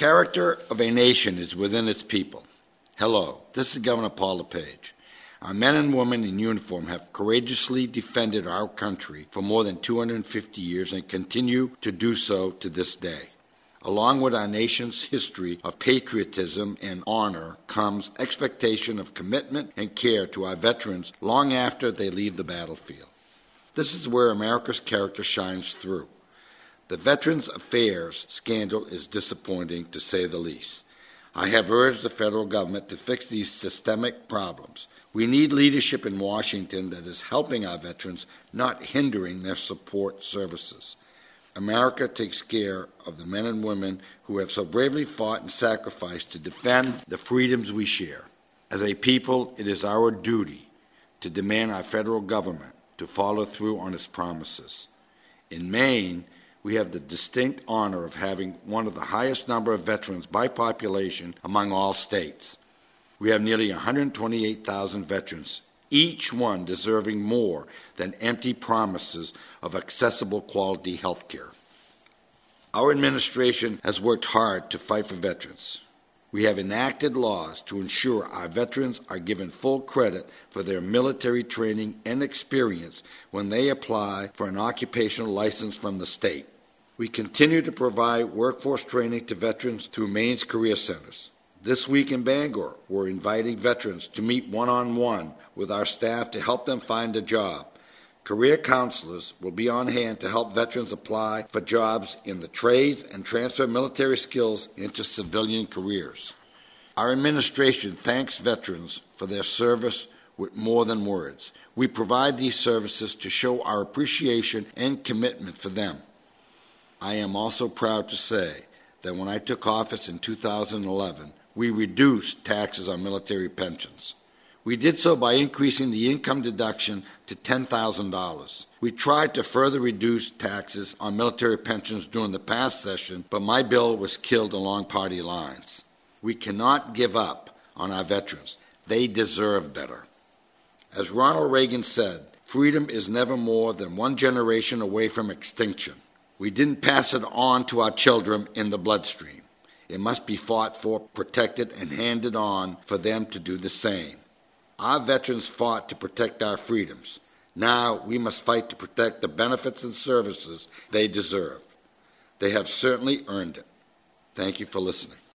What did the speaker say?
character of a nation is within its people. Hello, this is Governor Paul LePage. Our men and women in uniform have courageously defended our country for more than 250 years and continue to do so to this day. Along with our nation's history of patriotism and honor comes expectation of commitment and care to our veterans long after they leave the battlefield. This is where America's character shines through. The Veterans Affairs scandal is disappointing, to say the least. I have urged the federal government to fix these systemic problems. We need leadership in Washington that is helping our veterans, not hindering their support services. America takes care of the men and women who have so bravely fought and sacrificed to defend the freedoms we share. As a people, it is our duty to demand our federal government to follow through on its promises. In Maine, we have the distinct honor of having one of the highest number of veterans by population among all states. We have nearly 128,000 veterans, each one deserving more than empty promises of accessible quality health care. Our administration has worked hard to fight for veterans. We have enacted laws to ensure our veterans are given full credit for their military training and experience when they apply for an occupational license from the state. We continue to provide workforce training to veterans through Maine's career centers. This week in Bangor, we're inviting veterans to meet one-on-one with our staff to help them find a job. Career counselors will be on hand to help veterans apply for jobs in the trades and transfer military skills into civilian careers. Our administration thanks veterans for their service with more than words. We provide these services to show our appreciation and commitment for them. I am also proud to say that when I took office in 2011, we reduced taxes on military pensions. We did so by increasing the income deduction to $10,000. We tried to further reduce taxes on military pensions during the past session, but my bill was killed along party lines. We cannot give up on our veterans. They deserve better. As Ronald Reagan said, freedom is never more than one generation away from extinction. We didn't pass it on to our children in the bloodstream. It must be fought for, protected, and handed on for them to do the same. Our veterans fought to protect our freedoms. Now we must fight to protect the benefits and services they deserve. They have certainly earned it. Thank you for listening.